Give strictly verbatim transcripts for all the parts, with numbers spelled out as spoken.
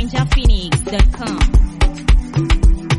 ninja phoenix dot com.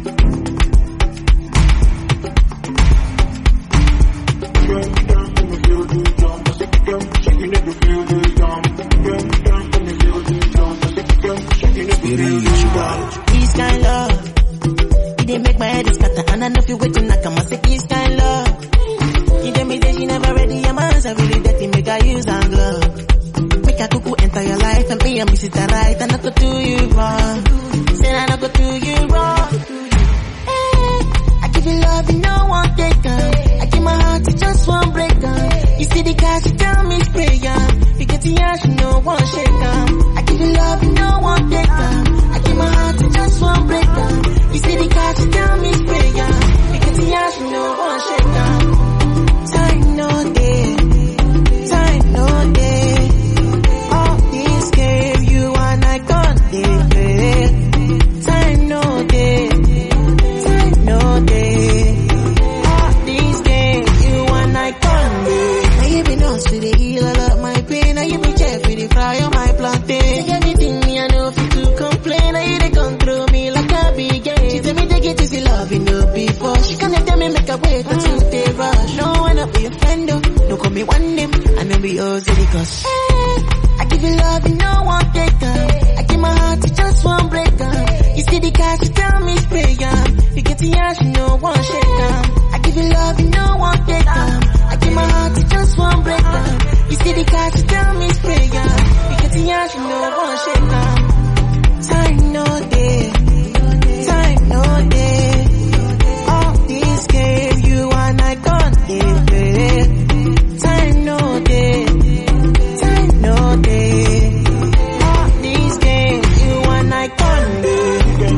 This kind love, it dey make my head scatter, and I know if you waiting, I come and say this kind love. You tell me that she never ready, your man's are really dirty, make I use and glove. Make a cuckoo enter your life, and me and me sit right, and I go do you wrong. Say I go do you wrong. Hey, I give you love, and no one take her. I give my heart to just one breaker. You see the cash, you tell me spray ya. You get the ash, no one shake her. I give you love, and no one take her. I give my heart to just one breaker. You see the cash, you tell me spray ya. You get the ash, no one shake her. Time no day, time no day. All this game you and I can't play. Time no day, time no day. All these games you and I can't play. Now you be nice to the heal all of my pain. Now you be chef with the fry on my plantain. Take everything me I know fit to complain. Now you they control me like a big game. She tell me take it easy, love you know before. She gonna tell me make a wait until they rush. No one up be a friend though. Don't call me one name, I know we all silly cause. I give you love and no one take her. I give my heart to just one breaker. You see the cash, you tell me spray ya. You get the ash, no one shake her. I give you love and no one take her. I give my heart to just one breaker. You see the cash, you tell me spray ya. You get the ash, no one shake her. Time no day, time no day. All this game you and I can't play. Time no day, time no day. All these games you and I can't play.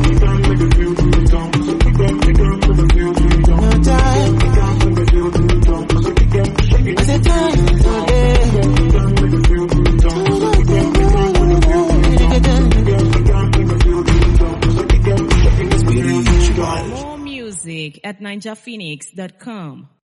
No time, I said time no day. More music at ninja phoenix dot com.